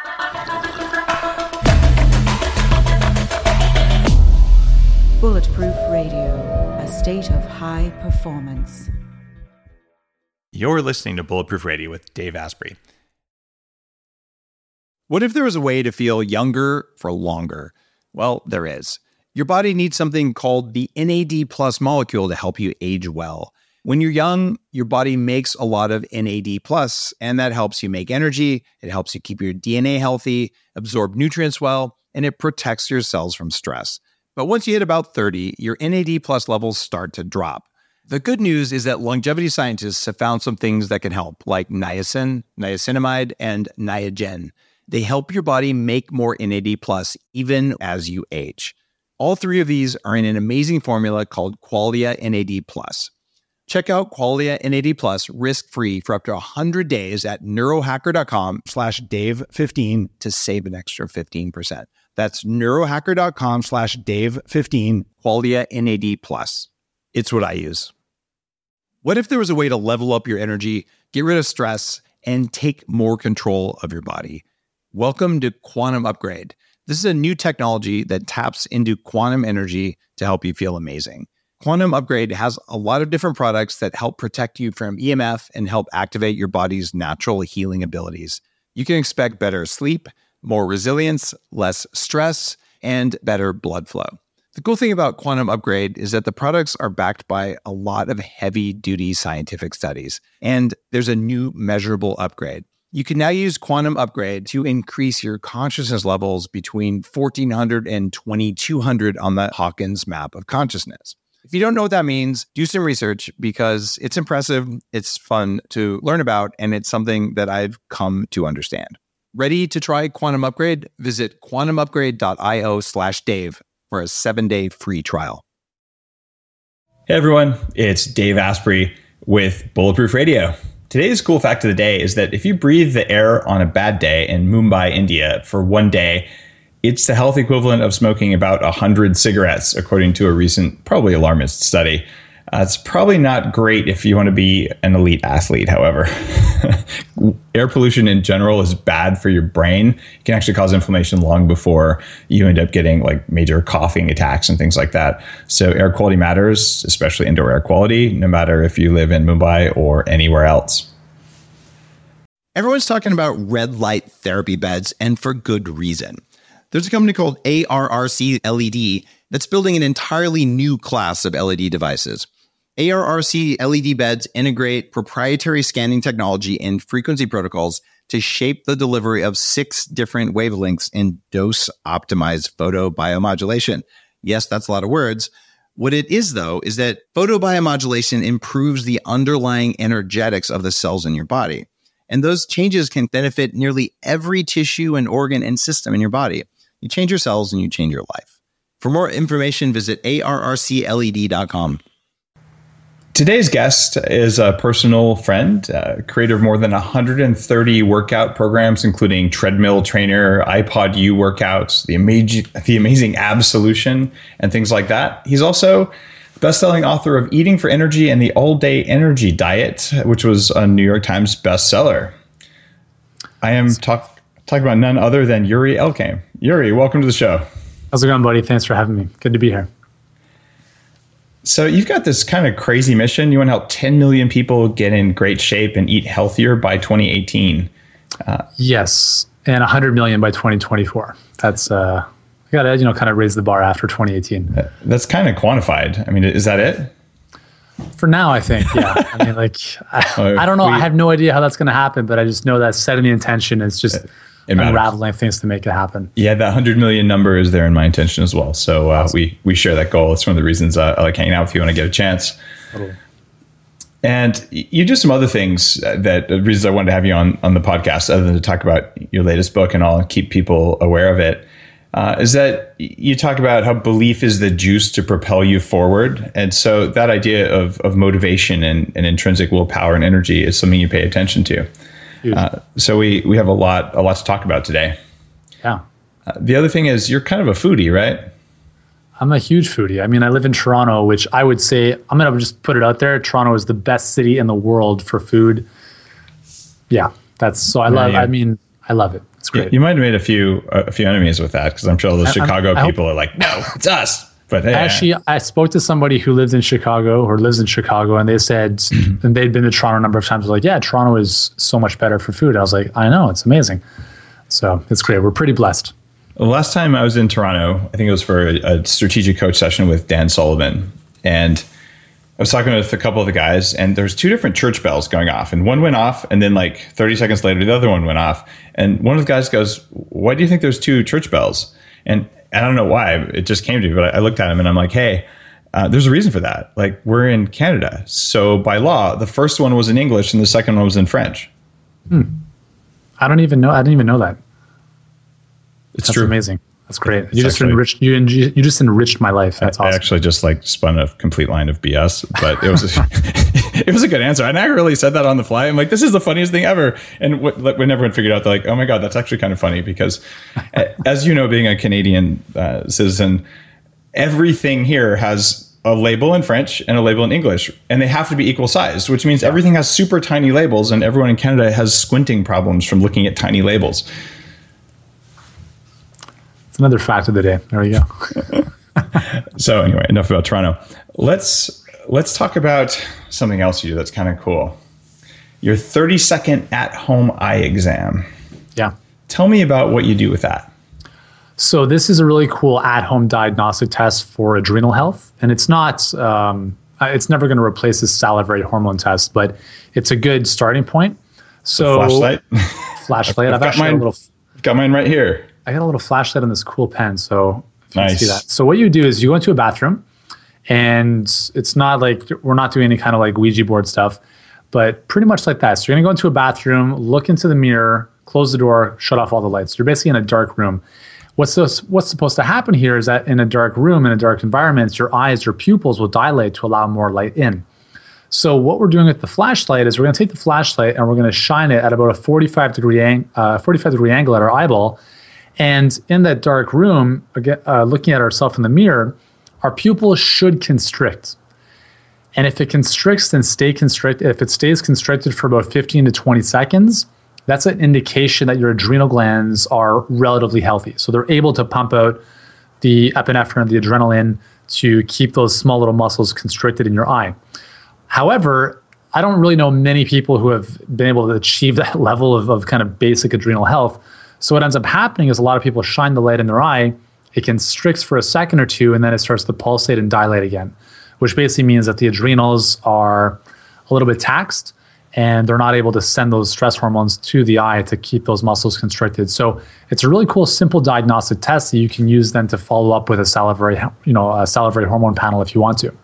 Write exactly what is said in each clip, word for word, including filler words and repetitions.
Bulletproof Radio, a state of high performance. You're listening to Bulletproof Radio with Dave Asprey. What if there was a way to feel younger for longer? Well, there is. Your body needs something called the N A D plus molecule to help you age well. When you're young, your body makes a lot of N A D plus, and that helps you make energy, it helps you keep your D N A healthy, absorb nutrients well, and it protects your cells from stress. But once you hit about thirty, your N A D plus levels start to drop. The good news is that longevity scientists have found some things that can help, like niacin, niacinamide, and Niagen. They help your body make more N A D plus even as you age. All three of these are in an amazing formula called Qualia N A D plus. Check out Qualia N A D plus risk-free for up to one hundred days at neurohacker.com slash Dave15 to save an extra fifteen percent. That's neurohacker.com slash Dave15, Qualia N A D plus. It's what I use. What if there was a way to level up your energy, get rid of stress, and take more control of your body? Welcome to Quantum Upgrade. This is a new technology that taps into quantum energy to help you feel amazing. Quantum Upgrade has a lot of different products that help protect you from E M F and help activate your body's natural healing abilities. You can expect better sleep, more resilience, less stress, and better blood flow. The cool thing about Quantum Upgrade is that the products are backed by a lot of heavy-duty scientific studies, and there's a new measurable upgrade. You can now use Quantum Upgrade to increase your consciousness levels between fourteen hundred and twenty-two hundred on the Hawkins map of consciousness. If you don't know what that means, do some research because it's impressive, it's fun to learn about, and it's something that I've come to understand. Ready to try Quantum Upgrade? Visit quantumupgrade.io slash Dave for a seven-day free trial. Hey everyone, it's Dave Asprey with Bulletproof Radio. Today's cool fact of the day is that if you breathe the air on a bad day in Mumbai, India for one day, it's the health equivalent of smoking about one hundred cigarettes, according to a recent, probably alarmist study. Uh, it's probably not great if you want to be an elite athlete, however. Air pollution in general is bad for your brain. It can actually cause inflammation long before you end up getting like major coughing attacks and things like that. So air quality matters, especially indoor air quality, no matter if you live in Mumbai or anywhere else. Everyone's talking about red light therapy beds, and for good reason. There's a company called A R R C L E D that's building an entirely new class of L E D devices. A R R C L E D beds integrate proprietary scanning technology and frequency protocols to shape the delivery of six different wavelengths in dose-optimized photobiomodulation. Yes, that's a lot of words. What it is, though, is that photobiomodulation improves the underlying energetics of the cells in your body. And those changes can benefit nearly every tissue and organ and system in your body. You change your cells and you change your life. For more information, visit A R R C L E D dot com. Today's guest is a personal friend, uh, creator of more than one hundred thirty workout programs, including Treadmill Trainer, iPod U workouts, the amazing, the amazing Ab Solution, and things like that. He's also best-selling author of Eating for Energy and the All Day Energy Diet, which was a New York Times bestseller. I am talk, talking about none other than Yuri Elkaim. Yuri, welcome to the show. How's it going, buddy? Thanks for having me. Good to be here. So you've got this kind of crazy mission. You want to help ten million people get in great shape and eat healthier by twenty eighteen. Uh, yes, and one hundred million by twenty twenty-four. That's uh, I got to you know kind of raise the bar after twenty eighteen. That's kind of quantified. I mean, is that it? For now, I think, yeah. I mean, like, I, I don't know. We, I have no idea how that's going to happen, but I just know that setting the intention is just unraveling things to make it happen. Yeah, that one hundred million number is there in my intention as well. So uh, awesome. we we share that goal. It's one of the reasons uh, I like hanging out with you when I get a chance. Totally. And you do some other things that the reasons I wanted to have you on, on the podcast, other than to talk about your latest book and all and keep people aware of it, uh, is that you talk about how belief is the juice to propel you forward. And so that idea of, of motivation and, and intrinsic willpower and energy is something you pay attention to. Uh, so we, we have a lot a lot to talk about today. Yeah. Uh, the other thing is you're kind of a foodie, right? I'm a huge foodie. I mean, I live in Toronto, which I would say, I'm going to just put it out there. Toronto is the best city in the world for food. Yeah, that's so I love, yeah. I mean, I love it. It's great. You, you might have made a few a few enemies with that, because I'm sure all the Chicago I, people are like, no, it's us. But hey, actually, I spoke to somebody who lived in Chicago or lives in Chicago, and they said, mm-hmm. and they'd been to Toronto a number of times. Like, yeah, Toronto is so much better for food. I was like, I know, it's amazing. So it's great. We're pretty blessed. The last time I was in Toronto, I think it was for a, a strategic coach session with Dan Sullivan, and I was talking with a couple of the guys, and there's two different church bells going off, and one went off, and then like thirty seconds later, the other one went off, and one of the guys goes, "Why do you think there's two church bells?" And I don't know why, it just came to me, but I looked at him and I'm like, hey, uh, there's a reason for that. Like, we're in Canada. So by law, the first one was in English and the second one was in French. Hmm. I don't even know. I didn't even know that. It's That's true. amazing. That's great. It's you just actually, enriched you, you just enriched my life. That's I, awesome. I actually just like spun a complete line of B S, but it was a, it was a good answer. And I really said that on the fly. I'm like, this is the funniest thing ever. And what, when everyone figured out, they're like, oh my God, that's actually kind of funny, because as you know, being a Canadian uh, citizen, everything here has a label in French and a label in English, and they have to be equal sized, which means everything has super tiny labels, and everyone in Canada has squinting problems from looking at tiny labels. It's another fact of the day. There we go. So anyway, enough about Toronto. Let's let's talk about something else you do that's kind of cool. Your thirty second at-home eye exam. Yeah. Tell me about what you do with that. So this is a really cool at-home diagnostic test for adrenal health, and it's not. Um, it's never going to replace the salivary hormone test, but it's a good starting point. So the flashlight. Flashlight. I've, I've, got actually mine, got a little. Got mine right here. I got a little flashlight on this cool pen, so if you nice. can see that. So what you do is you go into a bathroom, and it's not like we're not doing any kind of like Ouija board stuff, but pretty much like that. So you're gonna go into a bathroom, look into the mirror, close the door, shut off all the lights. You're basically in a dark room. What's this, what's supposed to happen here is that in a dark room, in a dark environment, your eyes, your pupils will dilate to allow more light in. So what we're doing with the flashlight is we're gonna take the flashlight and we're gonna shine it at about a forty-five degree, ang- uh, forty-five degree angle at our eyeball. And in that dark room, again, uh, looking at ourselves in the mirror, our pupils should constrict. And if it constricts, then stay constricted. If it stays constricted for about fifteen to twenty seconds, that's an indication that your adrenal glands are relatively healthy. So they're able to pump out the epinephrine, the adrenaline, to keep those small little muscles constricted in your eye. However, I don't really know many people who have been able to achieve that level of, of kind of basic adrenal health. So what ends up happening is a lot of people shine the light in their eye, it constricts for a second or two, and then it starts to pulsate and dilate again, which basically means that the adrenals are a little bit taxed and they're not able to send those stress hormones to the eye to keep those muscles constricted. So it's a really cool, simple diagnostic test that you can use then to follow up with a salivary, you know, a salivary hormone panel if you want to.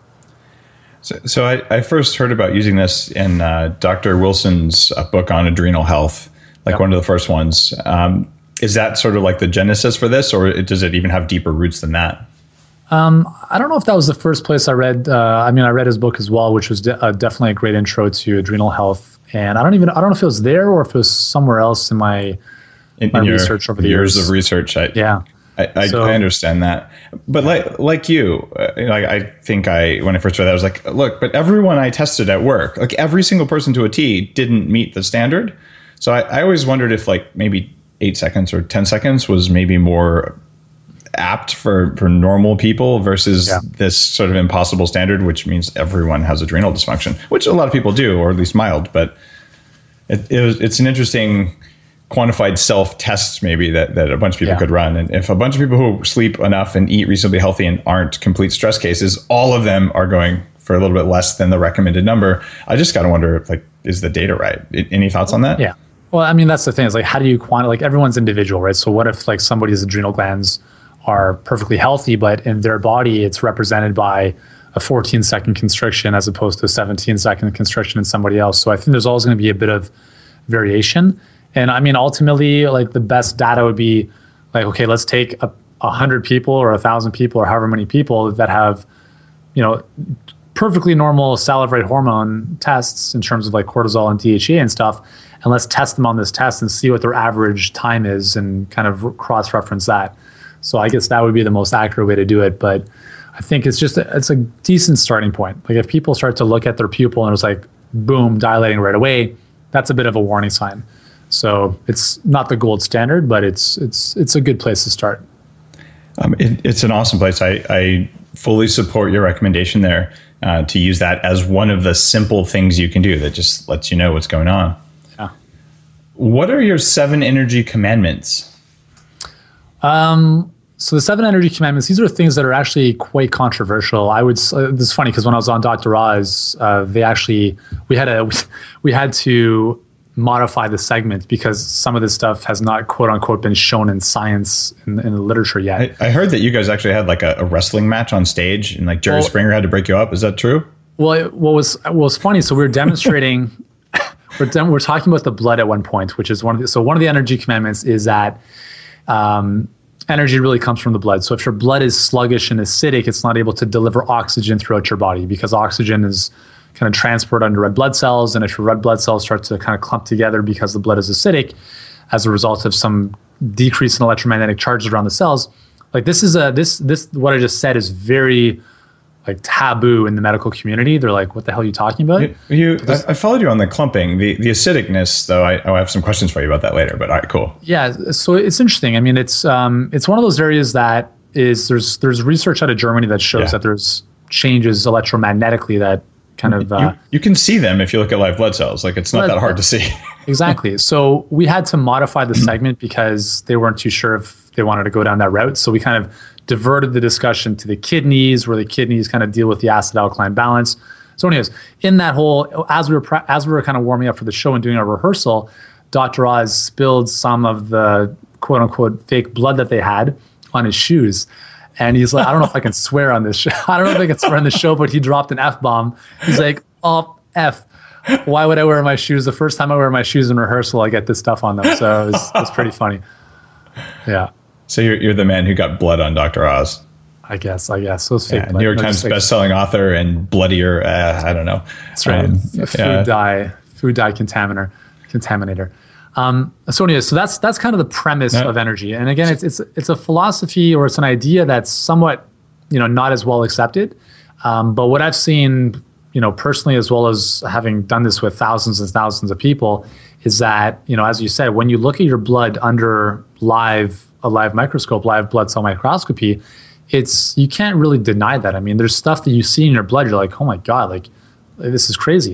So, so I, I first heard about using this in uh, Doctor Wilson's uh, book on adrenal health. Like yep. One of the first ones. Um, is that sort of like the genesis for this, or does it even have deeper roots than that? Um, I don't know if that was the first place I read. Uh, I mean, I read his book as well, which was de- uh, definitely a great intro to adrenal health. And I don't even, I don't know if it was there or if it was somewhere else in my, in, my in your research over the years. years of research. I, yeah. I, I, so, I understand that. But like like you, uh, like I think I, when I first read that, I was like, look, but everyone I tested at work, like every single person to a T didn't meet the standard. So I, I always wondered if like maybe eight seconds or ten seconds was maybe more apt for, for normal people versus yeah. this sort of impossible standard, which means everyone has adrenal dysfunction, which a lot of people do, or at least mild. But it, it was, it's an interesting quantified self-test maybe that, that a bunch of people yeah. could run. And if a bunch of people who sleep enough and eat reasonably healthy and aren't complete stress cases, all of them are going for a little bit less than the recommended number. I just got to wonder, if, like, is the data right? Any thoughts on that? Yeah. Well, I mean, that's the thing. Is like, how do you quantify? Like, everyone's individual, right? So what if like somebody's adrenal glands are perfectly healthy, but in their body it's represented by a fourteen second constriction as opposed to a seventeen second constriction in somebody else? So I think there's always going to be a bit of variation. And I mean, ultimately, like the best data would be like, okay, let's take a, a hundred people or a thousand people or however many people that have, you know, perfectly normal salivary hormone tests in terms of like cortisol and D H E A and stuff. And let's test them on this test and see what their average time is and kind of cross-reference that. So I guess that would be the most accurate way to do it. But I think it's just, a, it's a decent starting point. Like if people start to look at their pupil and it's like, boom, dilating right away, that's a bit of a warning sign. So it's not the gold standard, but it's it's it's a good place to start. Um, it, it's an awesome place. I, I fully support your recommendation there uh, to use that as one of the simple things you can do that just lets you know what's going on. Yeah. What are your seven energy commandments? Um, so the seven energy commandments, these are things that are actually quite controversial. I would, uh, this is funny because when I was on Doctor Oz, uh, they actually, we had a, we had to modify the segment because some of this stuff has not quote unquote been shown in science in, in the literature yet. I, I heard that you guys actually had like a, a wrestling match on stage and like Jerry well, Springer had to break you up. Is that true? Well, it, what was, what was funny. So we were demonstrating, we're, dem- we're talking about the blood at one point, which is one of the, so one of the energy commandments is that, um, energy really comes from the blood. So if your blood is sluggish and acidic, it's not able to deliver oxygen throughout your body because oxygen is kind of transported under red blood cells. And if your red blood cells start to kind of clump together because the blood is acidic as a result of some decrease in electromagnetic charges around the cells, like this is a, this, this, what I just said is very like taboo in the medical community. They're like, what the hell are you talking about? You, you I, I followed you on the clumping, the, the acidicness though. I, I have some questions for you about that later, but all right, cool. Yeah. So it's interesting. I mean, it's, um, it's one of those areas that is, there's, there's research out of Germany that shows yeah. that there's changes electromagnetically that kind of, uh, you, you can see them if you look at live blood cells. Like it's not that hard to see. Exactly. So we had to modify the segment because they weren't too sure if they wanted to go down that route. So we kind of diverted the discussion to the kidneys, where the kidneys kind of deal with the acid alkaline balance. So anyways, in that whole, as we were as we were kind of warming up for the show and doing our rehearsal, Doctor Oz spilled some of the quote unquote fake blood that they had on his shoes. And he's like, I don't know if I can swear on this show. I don't know if I can swear on the show, but he dropped an F-bomb. He's like, oh, F. Why would I wear my shoes? The first time I wear my shoes in rehearsal, I get this stuff on them. So it was, it was pretty funny. Yeah. So you're you're the man who got blood on Doctor Oz. I guess, I guess. Those fake yeah, blood. New York no, Times like, bestselling author and bloodier, uh, I don't know. That's right. Um, food yeah. dye, food dye contaminator, contaminator. Um, so anyway, so that's that's kind of the premise no. of energy. And again, it's it's it's a philosophy or it's an idea that's somewhat, you know, not as well accepted. Um, but what I've seen, you know, personally, as well as having done this with thousands and thousands of people, is that, you know, as you said, when you look at your blood under live a live microscope, live blood cell microscopy, it's you can't really deny that. I mean, there's stuff that you see in your blood, you're like, oh my God, like this is crazy.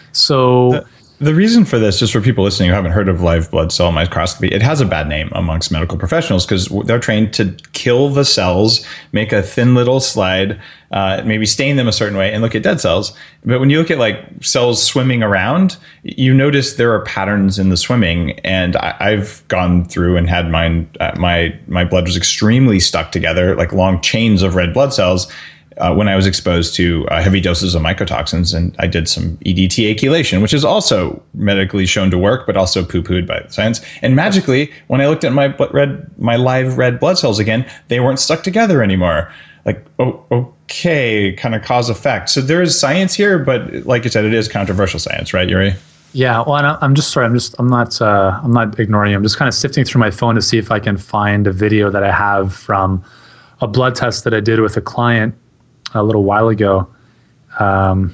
So. The- The reason for this, just for people listening who haven't heard of live blood cell microscopy, it has a bad name amongst medical professionals because they're trained to kill the cells, make a thin little slide, uh, maybe stain them a certain way, and look at dead cells. But when you look at like cells swimming around, you notice there are patterns in the swimming. And I, I've gone through and had mine. Uh, my my blood was extremely stuck together, like long chains of red blood cells. Uh, when I was exposed to uh, heavy doses of mycotoxins, and I did some E D T achelation, which is also medically shown to work, but also poo-pooed by science. And magically, when I looked at my red, my live red blood cells again, they weren't stuck together anymore. Like, oh, okay, kind of cause effect. So there is science here, but like you said, it is controversial science, right, Yuri? Yeah. Well, and I'm just sorry. I'm just. I'm not. Uh, I'm not ignoring you. I'm just kind of sifting through my phone to see if I can find a video that I have from a blood test that I did with a client a little while ago. Um,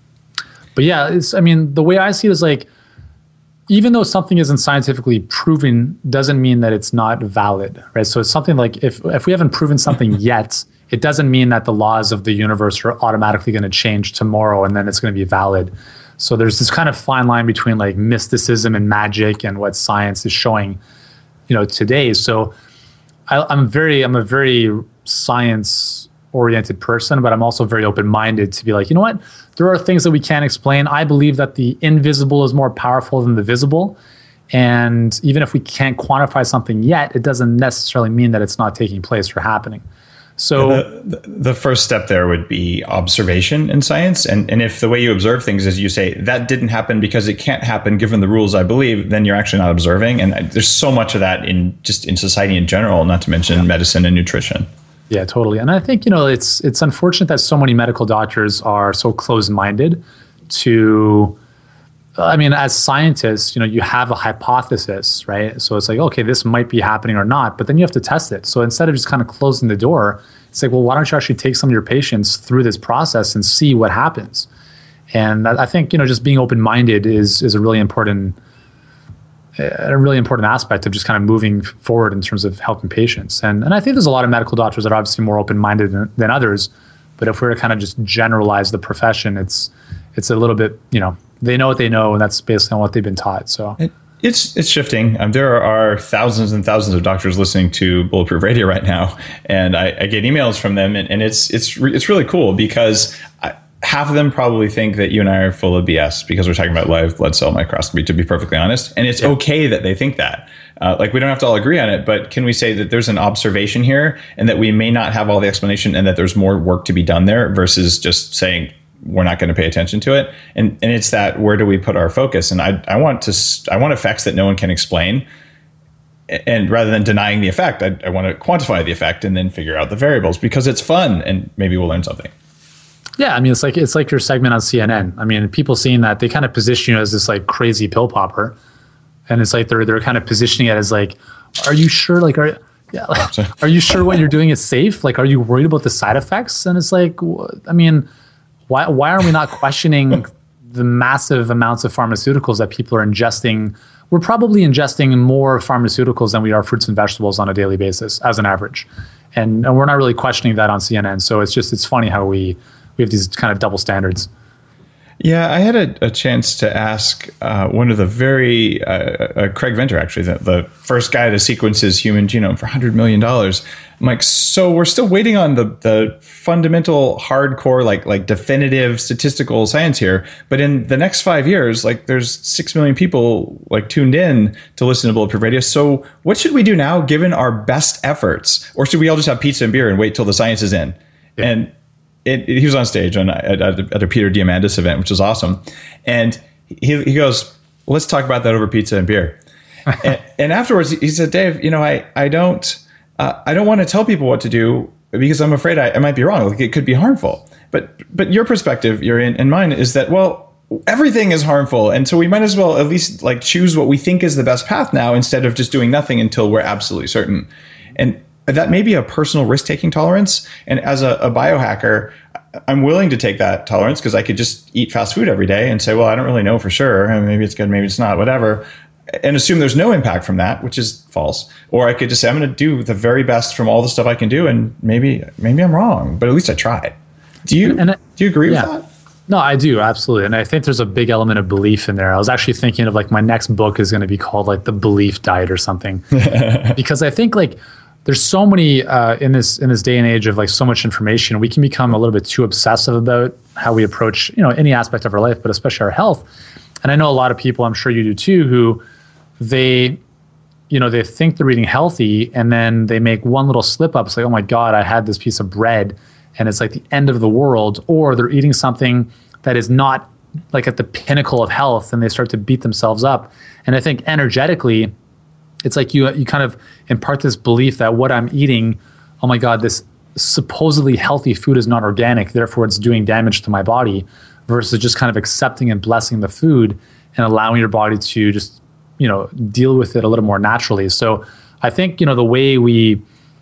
but yeah, it's, I mean, the way I see it is like, even though something isn't scientifically proven, doesn't mean that it's not valid, right? So it's something like, if, if we haven't proven something yet, it doesn't mean that the laws of the universe are automatically going to change tomorrow and then it's going to be valid. So there's this kind of fine line between like mysticism and magic and what science is showing, you know, today. So I, I'm very, I'm a very science oriented person, but I'm also very open-minded to be like, you know what, there are things that we can't explain. I believe that the invisible is more powerful than the visible. And even if we can't quantify something yet, it doesn't necessarily mean that it's not taking place or happening. So yeah, the, the first step there would be observation in science. And, and if the way you observe things is you say, that didn't happen because it can't happen given the rules I believe, then you're actually not observing. And there's so much of that in just in society in general, not to mention yeah. medicine and nutrition. Yeah, totally. And I think, you know, it's it's unfortunate that so many medical doctors are so closed-minded to, I mean, as scientists, you know, you have a hypothesis, right? So it's like, okay, this might be happening or not, but then you have to test it. So instead of just kind of closing the door, it's like, well, why don't you actually take some of your patients through this process and see what happens? And I think, you know, just being open-minded is is a really important a really important aspect of just kind of moving forward in terms of helping patients. And and I think there's a lot of medical doctors that are obviously more open-minded than, than others. But if we were to kind of just generalize the profession, it's it's a little bit, you know, they know what they know, and that's basically on what they've been taught. So it, it's it's shifting. Um, there are thousands and thousands of doctors listening to Bulletproof Radio right now, and I, I get emails from them, and, and it's it's re- it's really cool because I, half of them probably think that you and I are full of B S because we're talking about live blood cell microscopy, to be perfectly honest. And it's yeah. okay that they think that. Uh, like, we don't have to all agree on it, but can we say that there's an observation here and that we may not have all the explanation and that there's more work to be done there versus just saying we're not going to pay attention to it? And and it's that, where do we put our focus? And I I want to I want effects that no one can explain. And rather than denying the effect, I, I want to quantify the effect and then figure out the variables because it's fun and maybe we'll learn something. Yeah, I mean, it's like it's like your segment on C N N. I mean, people seeing that, they kind of position you as this like crazy pill popper, and it's like they're they're kind of positioning it as like, are you sure? Like, are yeah, like, are you sure what you're doing is safe? Like, are you worried about the side effects? And it's like, I mean, why why are we not questioning the massive amounts of pharmaceuticals that people are ingesting? We're probably ingesting more pharmaceuticals than we are fruits and vegetables on a daily basis as an average, and and we're not really questioning that on C N N. So it's just it's funny how we. We have these kind of double standards. Yeah, I had a, a chance to ask uh, one of the very, uh, uh, Craig Venter, actually, the, the first guy to sequence his human genome for one hundred million dollars. I'm like, so we're still waiting on the the fundamental, hardcore, like like definitive statistical science here. But in the next five years, like there's six million people like tuned in to listen to Bulletproof Radio. So what should we do now, given our best efforts? Or should we all just have pizza and beer and wait till the science is in? Yeah. And It, it, he was on stage on, at, at a Peter Diamandis event, which was awesome. And he he goes, well, let's talk about that over pizza and beer. and, and afterwards, he said, Dave, you know, I, I don't uh, I don't want to tell people what to do because I'm afraid I, I might be wrong. Like, it could be harmful. But but your perspective, your in, and mine, is that, well, everything is harmful. And so we might as well at least like choose what we think is the best path now instead of just doing nothing until we're absolutely certain. And that may be a personal risk-taking tolerance. And as a, a biohacker, I'm willing to take that tolerance because I could just eat fast food every day and say, well, I don't really know for sure. Maybe it's good, maybe it's not, whatever. And assume there's no impact from that, which is false. Or I could just say, I'm going to do the very best from all the stuff I can do. And maybe maybe I'm wrong, but at least I tried. Do you, and I, do you agree yeah. with that? No, I do. Absolutely. And I think there's a big element of belief in there. I was actually thinking of like my next book is going to be called like The Belief Diet or something. Because I think like, there's so many uh, in this in this day and age of like so much information, we can become a little bit too obsessive about how we approach, you know, any aspect of our life, but especially our health. And I know a lot of people, I'm sure you do too, who they, you know, they think they're eating healthy and then they make one little slip up. It's like, oh my God, I had this piece of bread and it's like the end of the world. Or they're eating something that is not like at the pinnacle of health and they start to beat themselves up. And I think energetically, it's like you you kind of impart this belief that what I'm eating, oh my God, this supposedly healthy food is not organic, therefore it's doing damage to my body, versus just kind of accepting and blessing the food and allowing your body to just, you know, deal with it a little more naturally. So I think, you know, the way we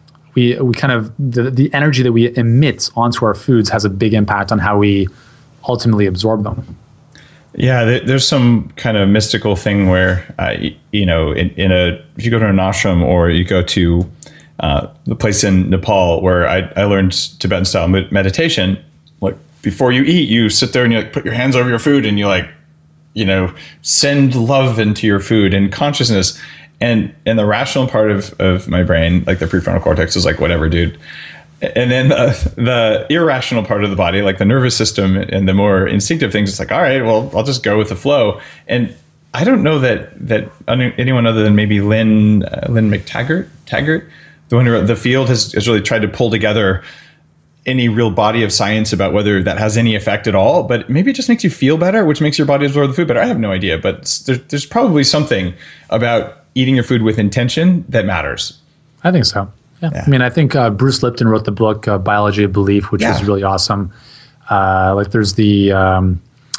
we we kind of the, the energy that we emit onto our foods has a big impact on how we ultimately absorb them. Yeah, there's some kind of mystical thing where, uh, you know, in, in a if you go to an ashram or you go to uh, the place in Nepal where I, I learned Tibetan style meditation, like before you eat, you sit there and you like put your hands over your food and you like, you know, send love into your food and consciousness. And and the rational part of, of my brain, like the prefrontal cortex, is like, whatever, dude. And then the, the irrational part of the body, like the nervous system and the more instinctive things, it's like, all right, well, I'll just go with the flow. And I don't know that that anyone other than maybe Lynn uh, Lynn McTaggart, Taggart, the one who wrote The Field, has, has really tried to pull together any real body of science about whether that has any effect at all. But maybe it just makes you feel better, which makes your body absorb the food better. I have no idea, but there's, there's probably something about eating your food with intention that matters. I think so. Yeah. yeah. I mean, I think uh, Bruce Lipton wrote the book uh, Biology of Belief, which yeah. is really awesome. Uh, like there's the um,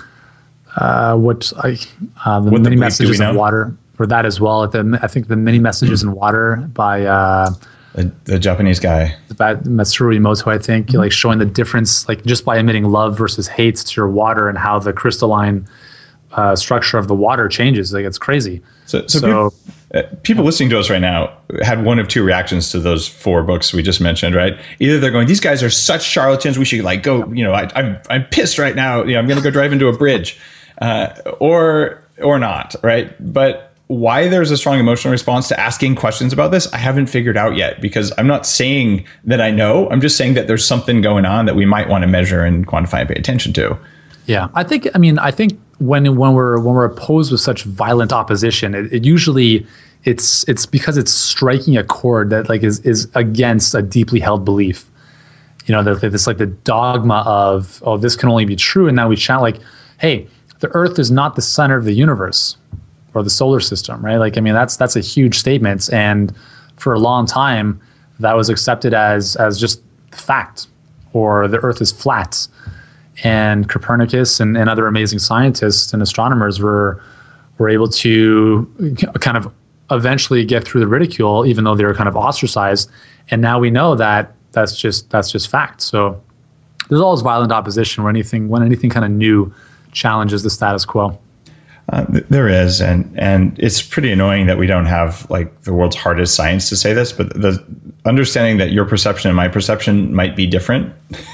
uh, what I uh, the what many the messages in water for that as well. The, I think the many messages in water by uh, the, the Japanese guy, by Matsuru Emoto. I think mm-hmm. like showing the difference, like just by emitting love versus hate to your water and how the crystalline uh, structure of the water changes. Like it's crazy. So, so, So- people, uh, people listening to us right now had one of two reactions to those four books we just mentioned, right? Either they're going, these guys are such charlatans, we should like go, you know, I, I'm I'm pissed right now, you know, I'm going to go drive into a bridge, uh, or or not, right? But why there's a strong emotional response to asking questions about this, I haven't figured out yet, because I'm not saying that I know, I'm just saying that there's something going on that we might want to measure and quantify and pay attention to. Yeah, I think. I mean, I think when when we're when we're opposed with such violent opposition, it, it usually it's it's because it's striking a chord that like is is against a deeply held belief. You know, that it's like the dogma of, oh, this can only be true, and now we shout like, hey, the Earth is not the center of the universe or the solar system, right? Like, I mean, that's that's a huge statement, and for a long time, that was accepted as as just fact, or the Earth is flat. And Copernicus and, and other amazing scientists and astronomers were were able to kind of eventually get through the ridicule, even though they were kind of ostracized. And now we know that that's just that's just fact. So there's always violent opposition when anything when anything kind of new challenges the status quo. Uh, there is, and and it's pretty annoying that we don't have like the world's hardest science to say this, but the understanding that your perception and my perception might be different.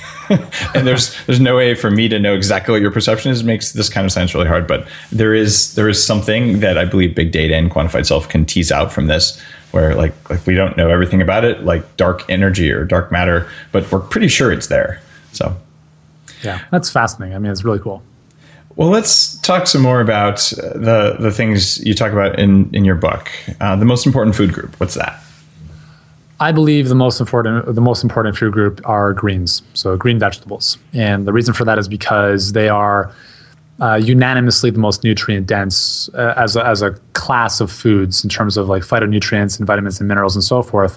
And there's there's no way for me to know exactly what your perception is, makes this kind of science really hard. But there is there is something that I believe big data and quantified self can tease out from this, where like like we don't know everything about it, like dark energy or dark matter, but we're pretty sure it's there. So yeah, that's fascinating. I mean, it's really cool. Well, let's talk some more about the the things you talk about in in your book. Uh, the most important food group. What's that? I believe the most important the most important food group are greens, so green vegetables. And the reason for that is because they are uh, unanimously the most nutrient dense uh, as a, as a class of foods in terms of like phytonutrients and vitamins and minerals and so forth.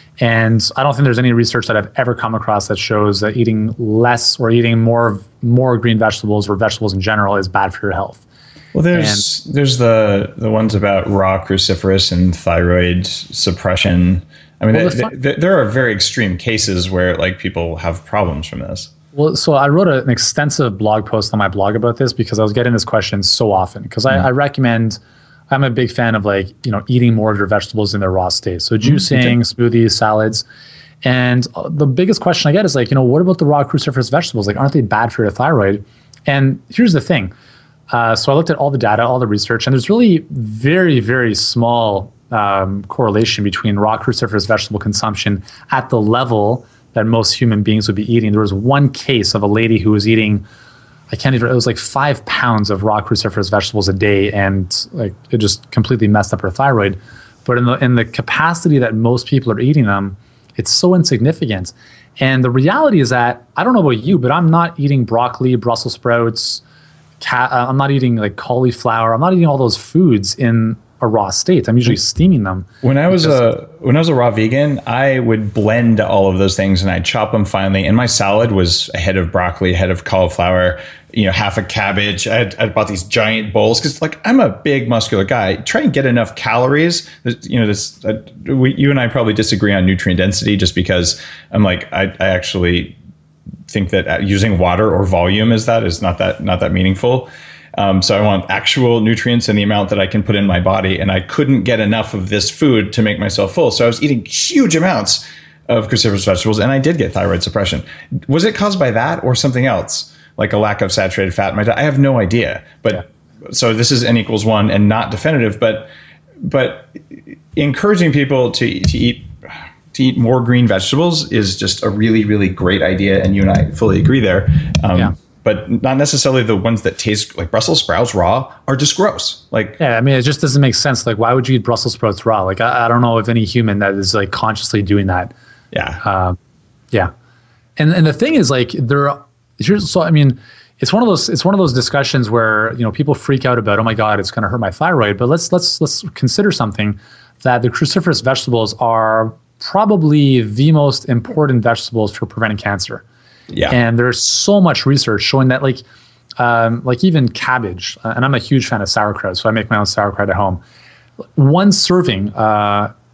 And I don't think there's any research that I've ever come across that shows that eating less or eating more more green vegetables or vegetables in general is bad for your health. Well, there's and, there's the the ones about raw cruciferous and thyroid suppression. I mean, well, th- th- there are very extreme cases where like people have problems from this. Well, so I wrote a, an extensive blog post on my blog about this because I was getting this question so often. Because mm. I, I recommend, I'm a big fan of like you know eating more of your vegetables in their raw state. So juicing, mm, smoothies, salads, and the biggest question I get is like you know what about the raw cruciferous vegetables? Like aren't they bad for your thyroid? And here's the thing. Uh, so I looked at all the data, all the research, and there's really very very small Um, correlation between raw cruciferous vegetable consumption at the level that most human beings would be eating. There was one case of a lady who was eating, I can't even, it was like five pounds of raw cruciferous vegetables a day, and like it just completely messed up her thyroid. But in the in the capacity that most people are eating them, it's so insignificant. And the reality is that, I don't know about you, but I'm not eating broccoli, Brussels sprouts, ca- uh, I'm not eating like cauliflower, I'm not eating all those foods in a raw state. I'm usually steaming them. When I was a when I was a raw vegan, I would blend all of those things and I'd chop them finely. And my salad was a head of broccoli, a head of cauliflower, you know, half a cabbage. I had, I bought these giant bowls because, like, I'm a big muscular guy. Try and get enough calories. You know, this uh, we, you and I probably disagree on nutrient density, just because I'm like I, I actually think that using water or volume is that is not that not that meaningful. Um, so I want actual nutrients in the amount that I can put in my body, and I couldn't get enough of this food to make myself full. So I was eating huge amounts of cruciferous vegetables, and I did get thyroid suppression. Was it caused by that or something else, like a lack of saturated fat in my diet? I have no idea. But yeah. So this is N equals one and not definitive, but but encouraging people to to eat to eat more green vegetables is just a really, really great idea, and you and I fully agree there. Um, yeah. But not necessarily the ones that taste like Brussels sprouts raw are just gross. Like, yeah, I mean, it just doesn't make sense. Like, why would you eat Brussels sprouts raw? Like, I, I don't know if any human that is like consciously doing that. Yeah. Uh, yeah. And and the thing is, like, there. Here's so I mean, it's one of those. It's one of those discussions where you know people freak out about, oh my God, it's going to hurt my thyroid. But let's let's let's consider something, that the cruciferous vegetables are probably the most important vegetables for preventing cancer. Yeah. And there's so much research showing that, like, um, like even cabbage, uh, and I'm a huge fan of sauerkraut, so I make my own sauerkraut at home. One serving uh,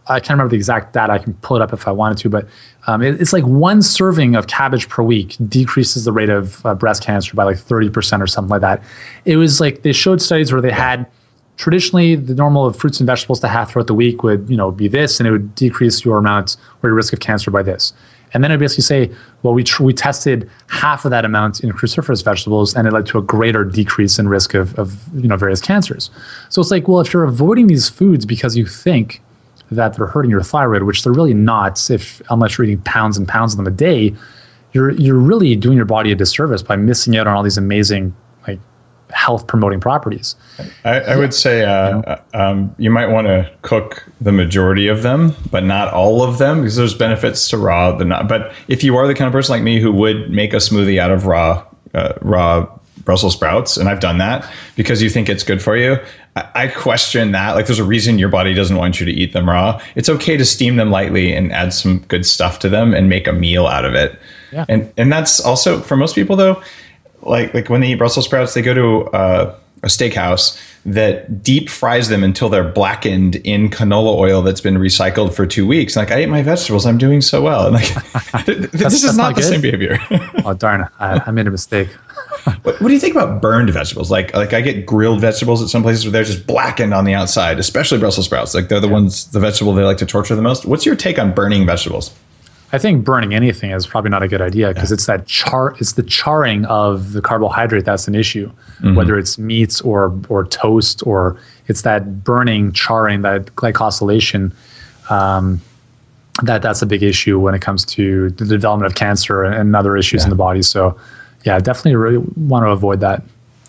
I can't remember the exact data. I can pull it up if I wanted to, but um, it, it's like one serving of cabbage per week decreases the rate of uh, breast cancer by like thirty percent or something like that. It was like they showed studies where they had traditionally the normal of fruits and vegetables to have throughout the week would, you know, be this, and it would decrease your amount or your risk of cancer by this. And then it basically say, well, we tr- we tested half of that amount in cruciferous vegetables, and it led to a greater decrease in risk of, of you know, various cancers. So it's like, well, if you're avoiding these foods because you think that they're hurting your thyroid, which they're really not, if unless you're eating pounds and pounds of them a day, you're you're really doing your body a disservice by missing out on all these amazing like health promoting properties. I, I would say uh, you know? um, you might want to cook the majority of them, but not all of them, because there's benefits to raw. But not. But if you are the kind of person like me who would make a smoothie out of raw uh, raw Brussels sprouts, and I've done that because you think it's good for you, I, I question that. Like, there's a reason your body doesn't want you to eat them raw. It's okay to steam them lightly and add some good stuff to them and make a meal out of it. Yeah. And and that's also for most people though. Like like when they eat Brussels sprouts, they go to uh, a steakhouse that deep fries them until they're blackened in canola oil that's been recycled for two weeks. Like, I ate my vegetables, I'm doing so well. And like, this is not, not the same behavior. Oh darn! I, I made a mistake. what, what do you think about burned vegetables? Like like I get grilled vegetables at some places where they're just blackened on the outside, especially Brussels sprouts. Like they're the yeah. ones, the vegetable they like to torture the most. What's your take on burning vegetables? I think burning anything is probably not a good idea because yeah. it's that char. It's the charring of the carbohydrate that's an issue, mm-hmm. whether it's meats or or toast, or it's that burning, charring, that glycosylation. Um, that that's a big issue when it comes to the development of cancer and other issues yeah. in the body. So, yeah, definitely really want to avoid that.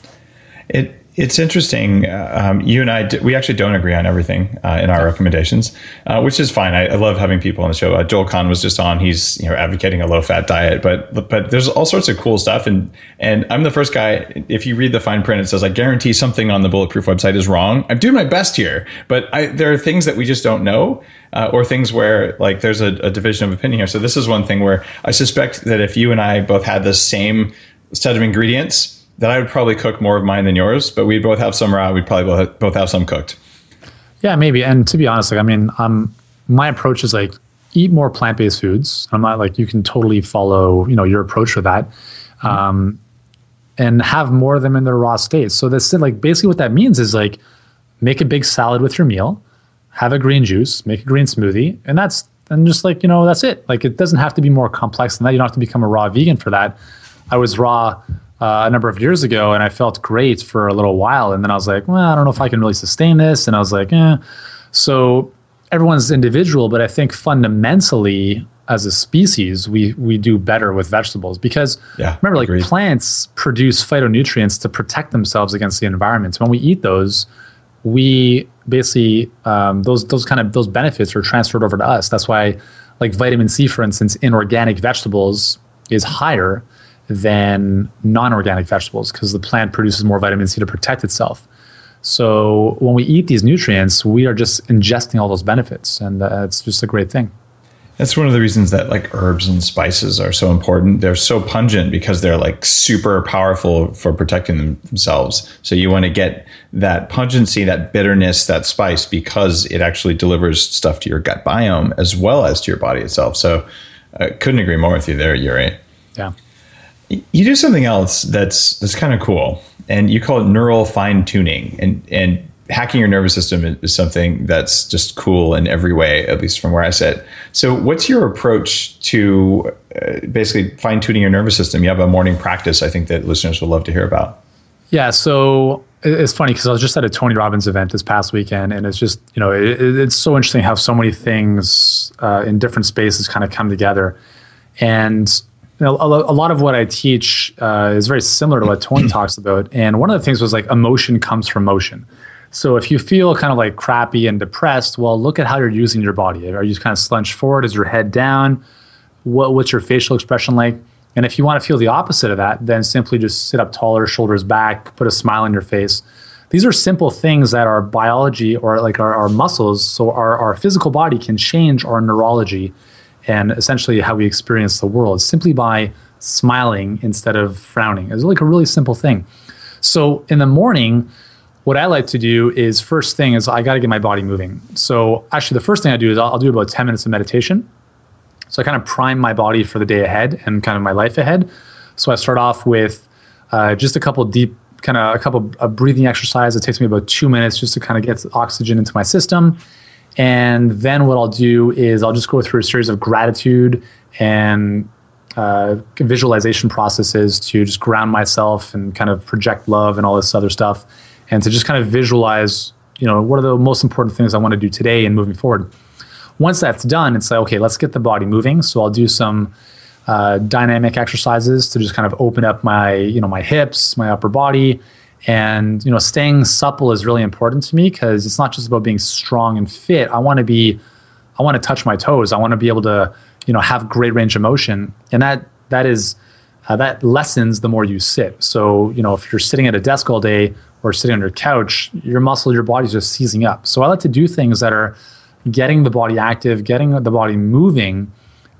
It. It's interesting. Uh, um, you and I, d- we actually don't agree on everything uh, in our recommendations, uh, which is fine. I, I love having people on the show. Uh, Joel Kahn was just on. He's you know advocating a low-fat diet, but but there's all sorts of cool stuff. And and I'm the first guy. If you read the fine print, it says I guarantee something on the Bulletproof website is wrong. I'm doing my best here, but I, there are things that we just don't know, uh, or things where like there's a, a division of opinion here. So this is one thing where I suspect that if you and I both had the same set of ingredients, that I would probably cook more of mine than yours, but we'd both have some raw. We'd probably both both have some cooked. Yeah, maybe. And to be honest, like I mean, um, my approach is like eat more plant-based foods. I'm not like you can totally follow, you know, your approach with that, mm-hmm. um, and have more of them in their raw state. So that's like basically what that means is like make a big salad with your meal, have a green juice, make a green smoothie, and that's and just like you know that's it. Like it doesn't have to be more complex than that. You don't have to become a raw vegan for that. I was raw. Uh, a number of years ago, and I felt great for a little while, and then I was like, well, I don't know if I can really sustain this, and I was like, eh. So everyone's individual, but I think fundamentally, as a species, we we do better with vegetables because yeah, remember, like agreed. Plants produce phytonutrients to protect themselves against the environment. So when we eat those, we basically um, those those kind of those benefits are transferred over to us. That's why, like vitamin C, for instance, in organic vegetables is higher than non-organic vegetables because the plant produces more vitamin C to protect itself. So when we eat these nutrients, we are just ingesting all those benefits, and uh, it's just a great thing. That's one of the reasons that like herbs and spices are so important. They're so pungent because they're like super powerful for protecting themselves. So you want to get that pungency, that bitterness, that spice because it actually delivers stuff to your gut biome as well as to your body itself. So I couldn't agree more with you there, Yuri. Yeah. You do something else that's that's kind of cool, and you call it neural fine tuning. And and hacking your nervous system is something that's just cool in every way, at least from where I sit. So, what's your approach to uh, basically fine tuning your nervous system? You have a morning practice, I think that listeners would love to hear about. Yeah, so it's funny because I was just at a Tony Robbins event this past weekend, and it's just you know it, it's so interesting how so many things uh, in different spaces kind of come together, and. You know, a, a lot of what I teach uh, is very similar to what Tony talks about. And one of the things was like emotion comes from motion. So if you feel kind of like crappy and depressed, well, look at how you're using your body. Are you kind of slunched forward? Is your head down? What, what's your facial expression like? And if you want to feel the opposite of that, then simply just sit up taller, shoulders back, put a smile on your face. These are simple things that our biology or like our, our muscles, so our, our physical body can change our neurology and essentially how we experience the world simply by smiling instead of frowning. It's like a really simple thing. So in the morning, what I like to do is first thing is I got to get my body moving. So actually the first thing I do is I'll, I'll do about ten minutes of meditation. So I kind of prime my body for the day ahead and kind of my life ahead. So I start off with uh, just a couple deep, kind of a couple of breathing exercises. It takes me about two minutes just to kind of get oxygen into my system. And then what I'll do is I'll just go through a series of gratitude and uh, visualization processes to just ground myself and kind of project love and all this other stuff. And to just kind of visualize, you know, what are the most important things I want to do today and moving forward. Once that's done, it's like, okay, let's get the body moving. So I'll do some uh, dynamic exercises to just kind of open up my, you know, my hips, my upper body. And, you know, staying supple is really important to me because it's not just about being strong and fit. I want to be, I want to touch my toes. I want to be able to, you know, have great range of motion. And that, that is, uh, that lessens the more you sit. So, you know, if you're sitting at a desk all day or sitting on your couch, your muscle, your body's just seizing up. So I like to do things that are getting the body active, getting the body moving.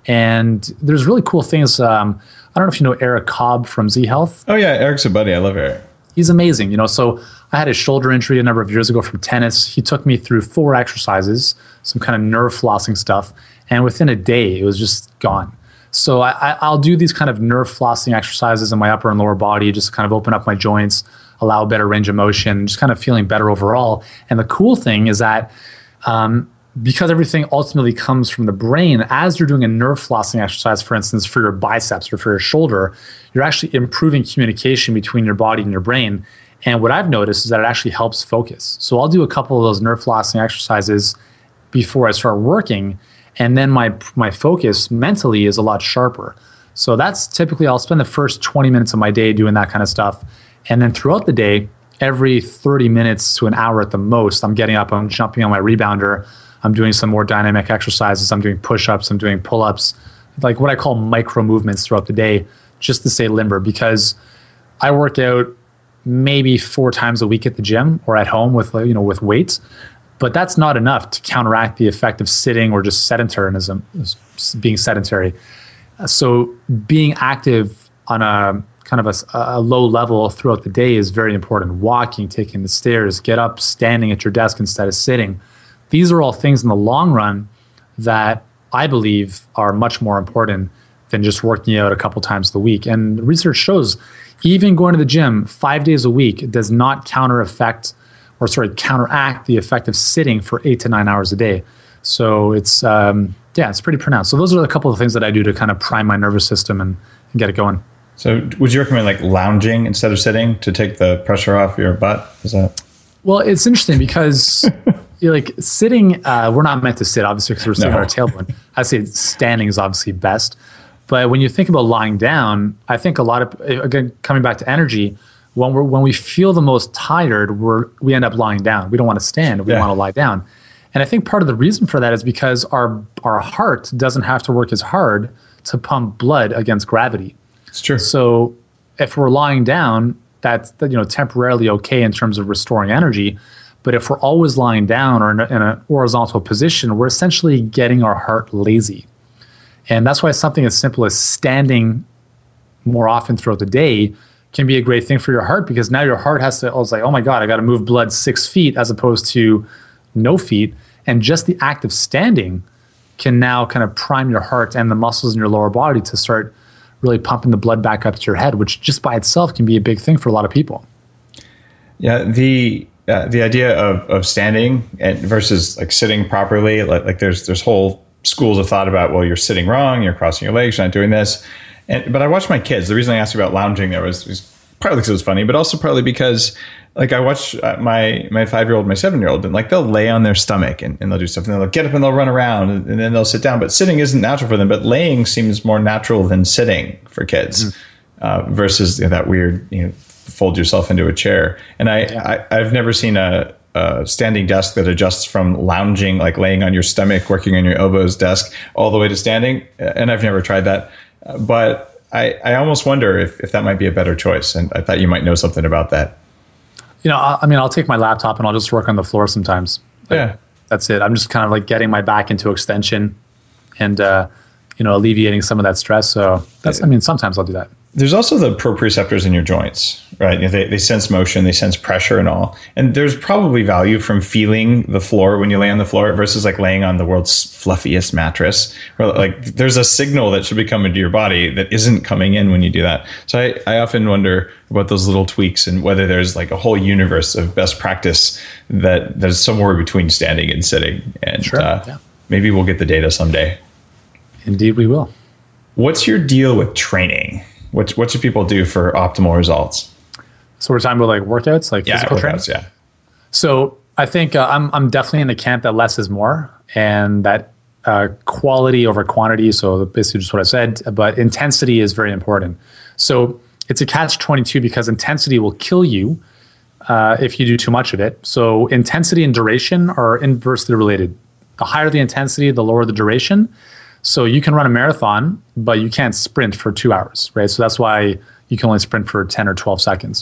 And there's really cool things. Um, I don't know if you know Eric Cobb from Z Health. Oh yeah, Eric's a buddy. I love Eric. He's amazing. You know, so I had a shoulder injury a number of years ago from tennis. He took me through four exercises, some kind of nerve flossing stuff. And within a day, it was just gone. So I, I'll do these kind of nerve flossing exercises in my upper and lower body, just to kind of open up my joints, allow better range of motion, just kind of feeling better overall. And the cool thing is that um, because everything ultimately comes from the brain, as you're doing a nerve flossing exercise, for instance, for your biceps or for your shoulder, you're actually improving communication between your body and your brain. And what I've noticed is that it actually helps focus. So I'll do a couple of those nerve flossing exercises before I start working. And then my my focus mentally is a lot sharper. So that's typically, I'll spend the first twenty minutes of my day doing that kind of stuff. And then throughout the day, every thirty minutes to an hour at the most, I'm getting up, I'm jumping on my rebounder, I'm doing some more dynamic exercises, I'm doing push-ups, I'm doing pull-ups, like what I call micro movements throughout the day, just to stay limber, because I work out maybe four times a week at the gym or at home with, you know, with weights. But that's not enough to counteract the effect of sitting or just sedentarism, being sedentary. So being active on a kind of a, a low level throughout the day is very important. Walking, taking the stairs, get up, standing at your desk instead of sitting. These are all things in the long run that I believe are much more important than just working out a couple times a week. And research shows even going to the gym five days a week does not counter effect or sorry, counteract the effect of sitting for eight to nine hours a day. So it's, um, yeah, it's pretty pronounced. So those are a couple of things that I do to kind of prime my nervous system and, and get it going. So would you recommend like lounging instead of sitting to take the pressure off your butt? Is that? Well, it's interesting because you're like sitting, uh, we're not meant to sit, obviously, because we're sitting No. on our tailbone. I say standing is obviously best. But when you think about lying down, I think a lot of, again, coming back to energy, when we're when we feel the most tired, we're we end up lying down. We don't want to stand. We Yeah. want to lie down. And I think part of the reason for that is because our our heart doesn't have to work as hard to pump blood against gravity. It's true. So if we're lying down, that's, you know, temporarily okay in terms of restoring energy. But if we're always lying down or in a, in a horizontal position, we're essentially getting our heart lazy. And that's why something as simple as standing more often throughout the day can be a great thing for your heart, because now your heart has to, I was like, oh my God, I got to move blood six feet as opposed to no feet. And just the act of standing can now kind of prime your heart and the muscles in your lower body to start really pumping the blood back up to your head, which just by itself can be a big thing for a lot of people. Yeah, the uh, the idea of, of standing and versus like sitting properly, like, like there's there's whole schools of thought about, well, you're sitting wrong, you're crossing your legs, you're not doing this. And, but I watched my kids. The reason I asked you about lounging there was, was partly because it was funny, but also partly because like I watch uh, my my five-year-old, my seven-year-old, and like they'll lay on their stomach and, and they'll do stuff, and they'll get up and they'll run around and, and then they'll sit down. But sitting isn't natural for them, but laying seems more natural than sitting for kids, mm. uh, versus you know, that weird, you know, fold yourself into a chair. And I, yeah. I I've never seen a, a standing desk that adjusts from lounging, like laying on your stomach, working on your elbows desk, all the way to standing. And I've never tried that. But I, I almost wonder if, if that might be a better choice. And I thought you might know something about that. You know, I, I mean, I'll take my laptop and I'll just work on the floor sometimes. Like, yeah. That's it. I'm just kind of like getting my back into extension and, uh, you know, alleviating some of that stress. So that's, I mean, sometimes I'll do that. There's also the proprioceptors in your joints, right? They, they sense motion, they sense pressure and all. And there's probably value from feeling the floor when you lay on the floor versus like laying on the world's fluffiest mattress. Or like there's a signal that should be coming to your body that isn't coming in when you do that. So I, I often wonder about those little tweaks and whether there's like a whole universe of best practice that there's somewhere between standing and sitting. And sure, uh, yeah. maybe we'll get the data someday. Indeed, we will. What's your deal with training? What what should people do for optimal results? So we're talking about like workouts, like yeah, physical workouts, training? Yeah. So I think uh, I'm I'm definitely in the camp that less is more, and that uh, quality over quantity. So basically just what I said, but intensity is very important. So it's a catch twenty-two because intensity will kill you uh, if you do too much of it. So intensity and duration are inversely related. The higher the intensity, the lower the duration. So you can run a marathon, but you can't sprint for two hours, right? So that's why you can only sprint for ten or twelve seconds.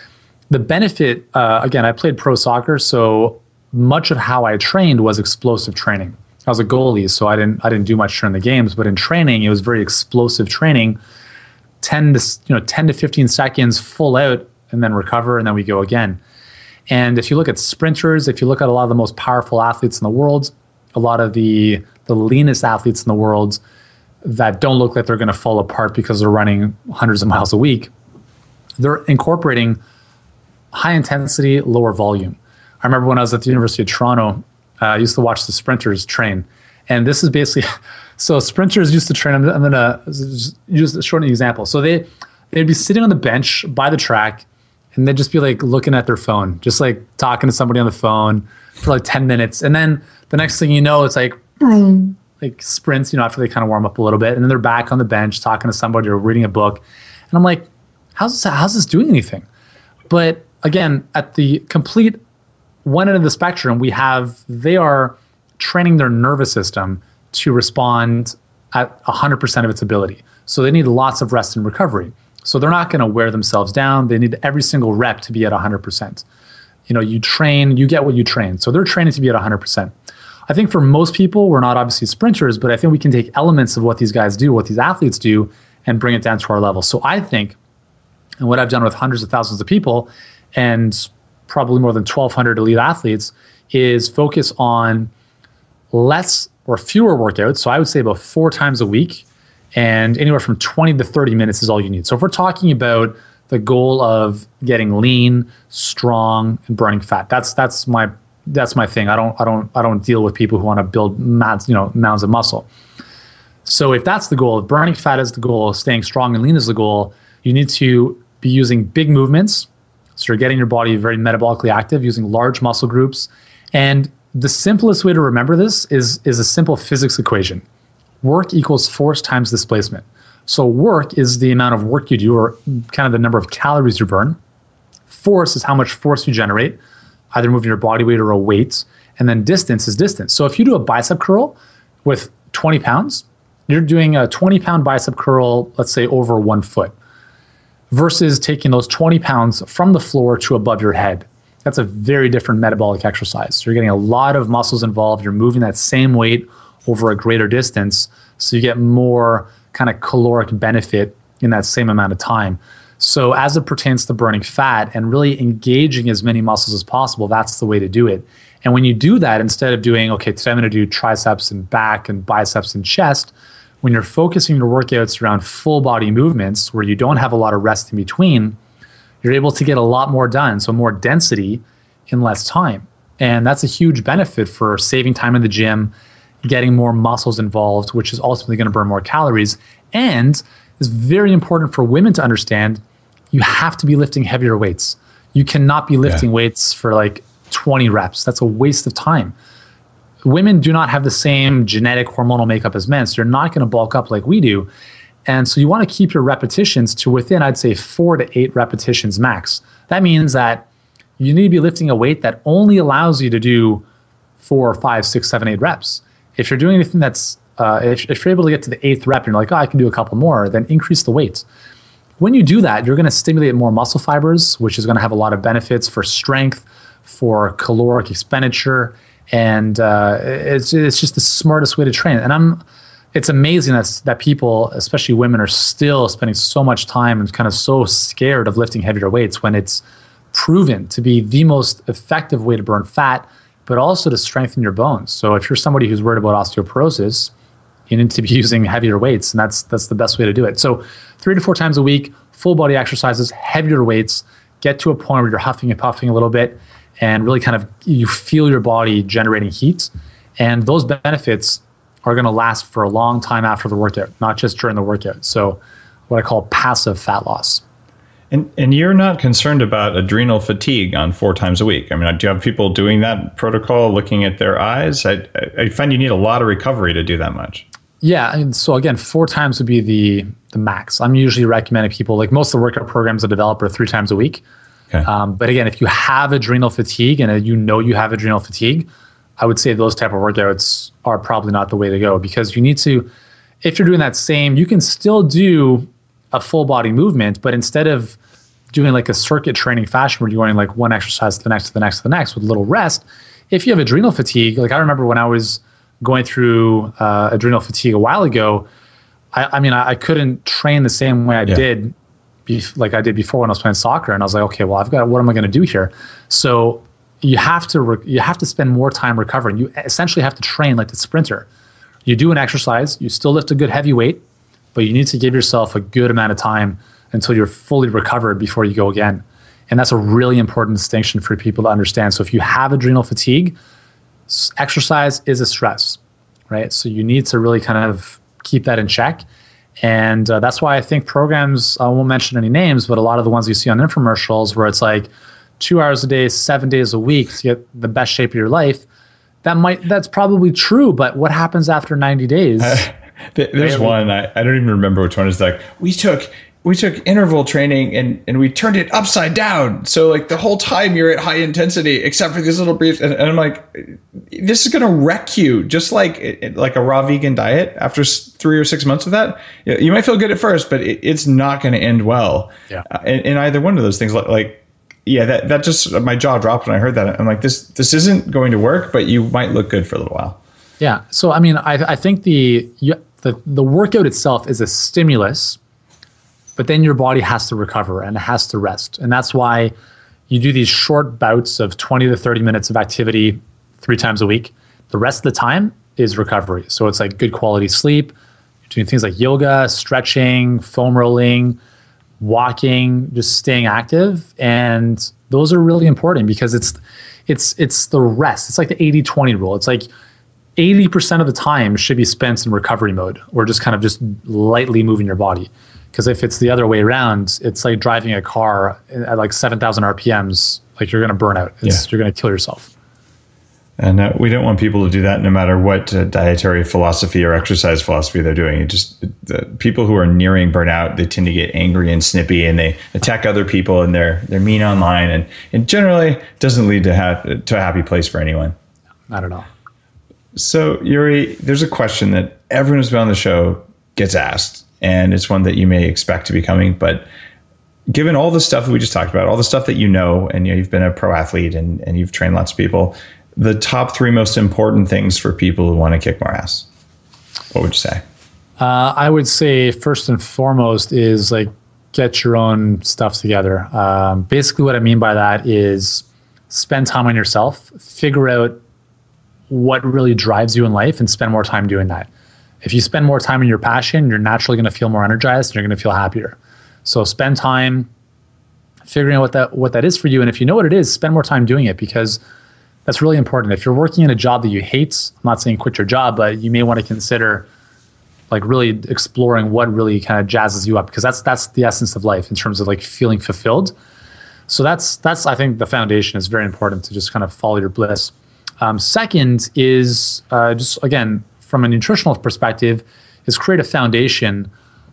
The benefit, uh, again, I played pro soccer, so much of how I trained was explosive training. I was a goalie, so I didn't I didn't do much during the games, but in training, it was very explosive training, ten to you know ten to fifteen seconds full out, and then recover, and then we go again. And if you look at sprinters, if you look at a lot of the most powerful athletes in the world, a lot of the the leanest athletes in the world that don't look like they're going to fall apart because they're running hundreds of miles a week, they're incorporating high intensity, lower volume. I remember when I was at the University of Toronto, uh, I used to watch the sprinters train. And this is basically, so sprinters used to train, I'm, I'm going to use a short example. So they, they'd be sitting on the bench by the track, and they'd just be like looking at their phone, just like talking to somebody on the phone for like ten minutes. And then the next thing you know, it's like, boom, like sprints, you know, after they kind of warm up a little bit. And then they're back on the bench talking to somebody or reading a book. And I'm like, how's this, how's this doing anything? But again, at the complete one end of the spectrum, we have, they are training their nervous system to respond at one hundred percent of its ability. So they need lots of rest and recovery. So they're not going to wear themselves down. They need every single rep to be at one hundred percent. You know, you train, you get what you train. So they're training to be at one hundred percent. I think for most people, we're not obviously sprinters, but I think we can take elements of what these guys do, what these athletes do, and bring it down to our level. So I think, and what I've done with hundreds of thousands of people, and probably more than twelve hundred elite athletes, is focus on less or fewer workouts. So I would say about four times a week, and anywhere from twenty to thirty minutes is all you need. So if we're talking about the goal of getting lean, strong, and burning fat, that's that's my that's my thing. I don't I don't I don't deal with people who want to build mounds, you know, mounds of muscle. So if that's the goal, if burning fat is the goal, staying strong and lean is the goal, you need to be using big movements. So you're getting your body very metabolically active, using large muscle groups. And the simplest way to remember this is, is a simple physics equation. Work equals force times displacement. So work is the amount of work you do, or kind of the number of calories you burn. Force is how much force you generate, either moving your body weight or a weight. And then distance is distance. So if you do a bicep curl with twenty pounds, you're doing a twenty pound bicep curl, let's say over one foot, versus taking those twenty pounds from the floor to above your head. That's a very different metabolic exercise. So you're getting a lot of muscles involved. You're moving that same weight over a greater distance. So you get more kind of caloric benefit in that same amount of time. So as it pertains to burning fat and really engaging as many muscles as possible, that's the way to do it. And when you do that, instead of doing, okay, today I'm going to do triceps and back and biceps and chest, when you're focusing your workouts around full body movements where you don't have a lot of rest in between, you're able to get a lot more done. So more density in less time. And that's a huge benefit for saving time in the gym, getting more muscles involved, which is ultimately going to burn more calories. And it's very important for women to understand, you have to be lifting heavier weights. You cannot be lifting yeah. weights for like twenty reps. That's a waste of time. Women do not have the same genetic hormonal makeup as men, so you're not going to bulk up like we do. And so you want to keep your repetitions to within, I'd say, four to eight repetitions max. That means that you need to be lifting a weight that only allows you to do four, five, six, seven, eight reps. If you're doing anything that's, uh, if, if you're able to get to the eighth rep and you're like, oh, I can do a couple more, then increase the weight. When you do that, you're going to stimulate more muscle fibers, which is going to have a lot of benefits for strength, for caloric expenditure, and uh, it's it's just the smartest way to train. And I'm, it's amazing that, that people, especially women, are still spending so much time and kind of so scared of lifting heavier weights when it's proven to be the most effective way to burn fat, but also to strengthen your bones. So if you're somebody who's worried about osteoporosis, you need to be using heavier weights, and that's that's the best way to do it. So three to four times a week, full body exercises, heavier weights, get to a point where you're huffing and puffing a little bit, and really kind of you feel your body generating heat. And those benefits are going to last for a long time after the workout, not just during the workout. So what I call passive fat loss. And and you're not concerned about adrenal fatigue on four times a week. I mean, do you have people doing that protocol, looking at their eyes? I, I find you need a lot of recovery to do that much. Yeah. And so again, four times would be the the max. I'm usually recommending people, like most of the workout programs I develop are three times a week. Okay. Um, but again, if you have adrenal fatigue and you know you have adrenal fatigue, I would say those type of workouts are probably not the way to go, because you need to, if you're doing that same, you can still do a full body movement, but instead of doing like a circuit training fashion where you're going like one exercise to the next to the next to the next with a little rest, if you have adrenal fatigue, like I remember when I was going through uh, adrenal fatigue a while ago, I, I mean, I, I couldn't train the same way I yeah. did, bef- like I did before when I was playing soccer. And I was like, okay, well, I've got, what am I going to do here? So you have to re- you have to spend more time recovering. You essentially have to train like the sprinter. You do an exercise, you still lift a good heavy weight, but you need to give yourself a good amount of time until you're fully recovered before you go again. And that's a really important distinction for people to understand. So if you have adrenal fatigue, exercise is a stress, right? So you need to really kind of keep that in check. And uh, that's why I think programs, I won't mention any names, but a lot of the ones you see on infomercials where it's like two hours a day, seven days a week to get the best shape of your life, that might, that's probably true, but what happens after ninety days? Uh, there's right? one, I, I don't even remember which one. It's like, we took we took interval training and, and we turned it upside down. So like the whole time you're at high intensity, except for these little briefs. And, and I'm like, this is going to wreck you. Just like like a raw vegan diet. After three or six months of that, you might feel good at first, but it, it's not going to end well. Yeah. Uh, in, in either one of those things, like, like yeah, that, that just, my jaw dropped when I heard that. I'm like, this this isn't going to work, but you might look good for a little while. Yeah. So, I mean, I, I think the, the the workout itself is a stimulus, but then your body has to recover and it has to rest. And that's why you do these short bouts of twenty to thirty minutes of activity three times a week. The rest of the time is recovery. So it's like good quality sleep, you're doing things like yoga, stretching, foam rolling, walking, just staying active. And those are really important because it's it's it's the rest. It's like the eighty twenty rule. It's like eighty percent of the time should be spent in recovery mode or just kind of just lightly moving your body. Because if it's the other way around, it's like driving a car at like seven thousand R P Ms, like you're going to burn out. It's, yeah. You're going to kill yourself. And uh, we don't want people to do that no matter what uh, dietary philosophy or exercise philosophy they're doing. It just the people who are nearing burnout, they tend to get angry and snippy and they attack other people and they're they're mean online. And it generally doesn't lead to, ha- to a happy place for anyone. I don't know. So, Yuri, there's a question that everyone who's been on the show gets asked. And it's one that you may expect to be coming. But given all the stuff that we just talked about, all the stuff that you know, and you know, you've been a pro athlete and, and you've trained lots of people, the top three most important things for people who want to kick more ass, what would you say? Uh, I would say first and foremost is like get your own stuff together. Um, basically what I mean by that is spend time on yourself, figure out what really drives you in life and spend more time doing that. If you spend more time on your passion, you're naturally going to feel more energized and you're going to feel happier. So spend time figuring out what that what that is for you. And if you know what it is, spend more time doing it because that's really important. If you're working in a job that you hate, I'm not saying quit your job, but you may want to consider like really exploring what really kind of jazzes you up because that's that's the essence of life in terms of like feeling fulfilled. So that's that's I think the foundation is very important to just kind of follow your bliss. Um, second is uh, just again, from a nutritional perspective, is create a foundation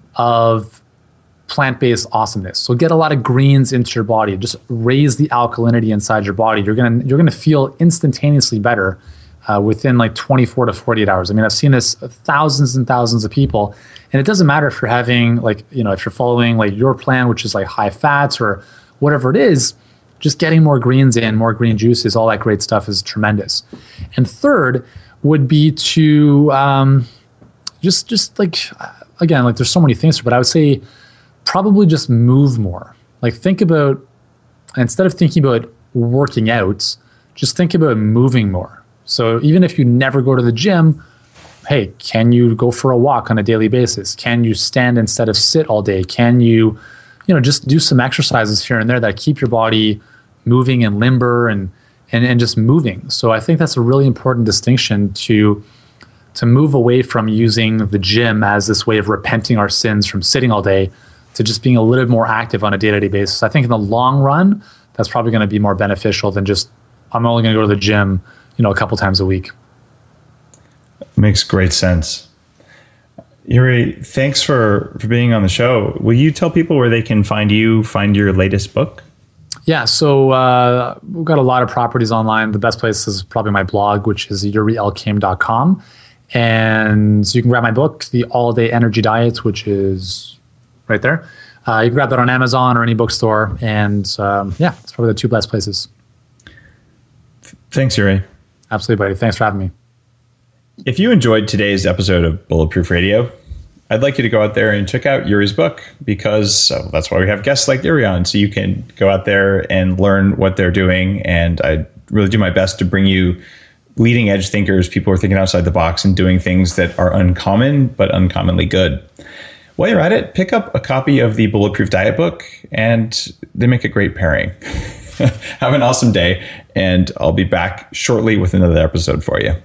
of plant-based awesomeness. So get a lot of greens into your body. Just raise the alkalinity inside your body. You're gonna you're gonna feel instantaneously better uh, within like twenty-four to forty-eight hours. I mean, I've seen this thousands and thousands of people, and it doesn't matter if you're having like you know if you're following like your plan, which is like high fats or whatever it is. Just getting more greens in, more green juices, all that great stuff is tremendous. And third would be to um, just just like, again, like there's so many things, but I would say probably just move more. Like think about, instead of thinking about working out, just think about moving more. So even if you never go to the gym, hey, can you go for a walk on a daily basis? Can you stand instead of sit all day? Can you, you know, just do some exercises here and there that keep your body moving and limber and and, and just moving. So I think that's a really important distinction to to move away from using the gym as this way of repenting our sins from sitting all day to just being a little bit more active on a day-to-day basis. I think in the long run, that's probably going to be more beneficial than just, I'm only going to go to the gym, you know, a couple times a week. Makes great sense. Yuri, thanks for, for being on the show. Will you tell people where they can find you, find your latest book? Yeah, so uh, we've got a lot of properties online. The best place is probably my blog, which is yuri elkaim dot com. And you can grab my book, The All Day Energy Diet, which is right there. Uh, you can grab that on Amazon or any bookstore. And um, yeah, it's probably the two best places. Thanks, Yuri. Absolutely, buddy. Thanks for having me. If you enjoyed today's episode of Bulletproof Radio, I'd like you to go out there and check out Yuri's book, because uh, that's why we have guests like Yuri on, so you can go out there and learn what they're doing. And I really do my best to bring you leading edge thinkers, people who are thinking outside the box and doing things that are uncommon, but uncommonly good. While you're at it, pick up a copy of the Bulletproof Diet book, and they make a great pairing. Have an awesome day, and I'll be back shortly with another episode for you.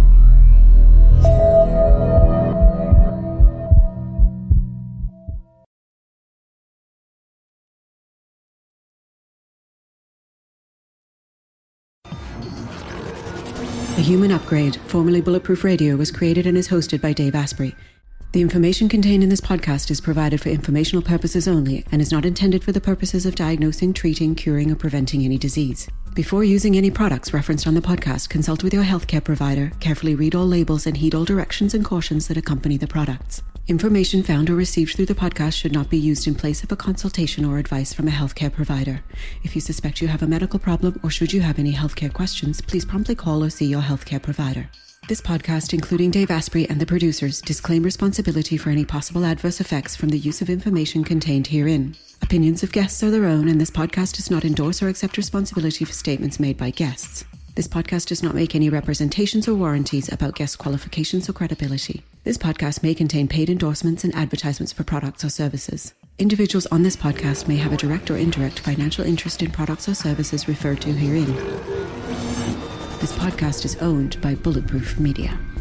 The Human Upgrade, formerly Bulletproof Radio, was created and is hosted by Dave Asprey. The information contained in this podcast is provided for informational purposes only and is not intended for the purposes of diagnosing, treating, curing, or preventing any disease. Before using any products referenced on the podcast, consult with your healthcare provider, carefully read all labels, and heed all directions and cautions that accompany the products. Information found or received through the podcast should not be used in place of a consultation or advice from a healthcare provider. If you suspect you have a medical problem or should you have any healthcare questions, please promptly call or see your healthcare provider. This podcast, including Dave Asprey and the producers, disclaim responsibility for any possible adverse effects from the use of information contained herein. Opinions of guests are their own, and this podcast does not endorse or accept responsibility for statements made by guests. This podcast does not make any representations or warranties about guest qualifications or credibility. This podcast may contain paid endorsements and advertisements for products or services. Individuals on this podcast may have a direct or indirect financial interest in products or services referred to herein. This podcast is owned by Bulletproof Media.